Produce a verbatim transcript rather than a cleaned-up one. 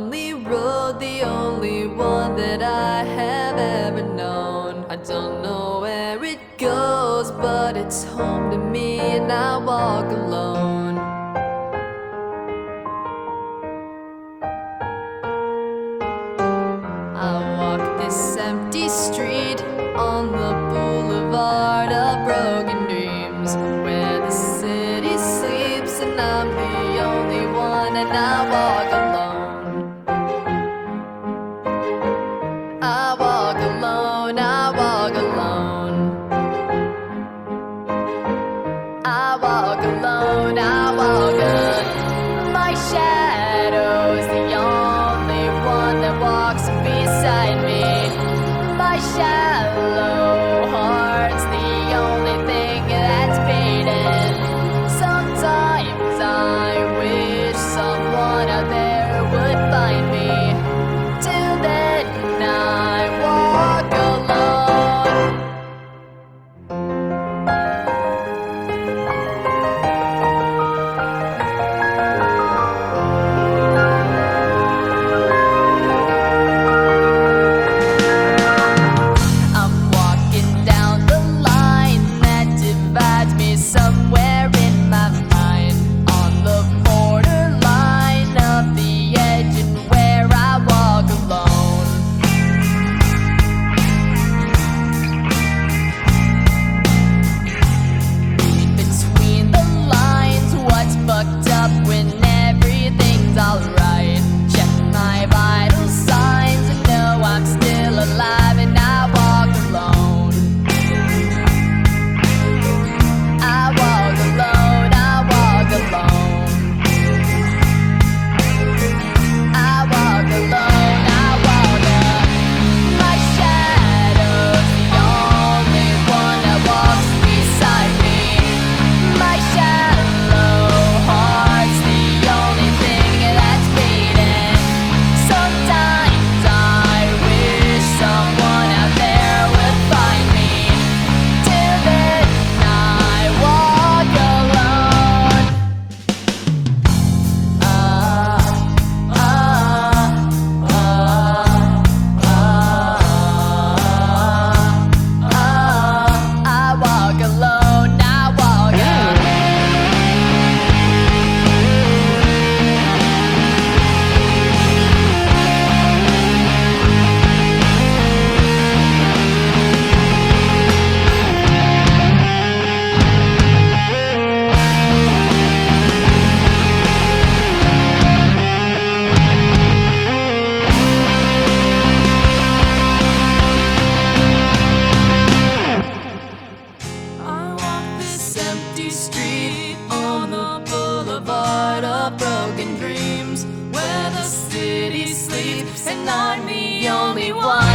lonely road, the only one that I have ever known. I don't know where it goes, but it's home to me, and I walk alone. I walk this empty street on the boulevard of broken dreams, where the city sleeps and I'm the only one, and I walk alone. I walk alone, I walk alone. I walk alone, I walk alone. My shadow's the only one that walks beside me. My shallow heart's the only thing that's beating. Sometimes I wish someone out there would find me. Till then I walk alone. I'm walking down the line that divides me somewhere in my mind, on the borderline of the edge and where I walk alone. Between the lines, what's fucked up when everything's alright? Check my vital signs and know I'm still alive, and I walk alone. I walk alone, I walk alone. I walk alone, I walk alone. My shadow's the only one that walks beside me. My shallow heart's the only thing that's beating. Sometimes I wish someone out there would find me. Till then I walk alone. Ah, ah, ah, ah, ah. I walk alone, I walk alone. I walk this empty street on the boulevard of broken dreams, where the city sleeps and I'm the only one.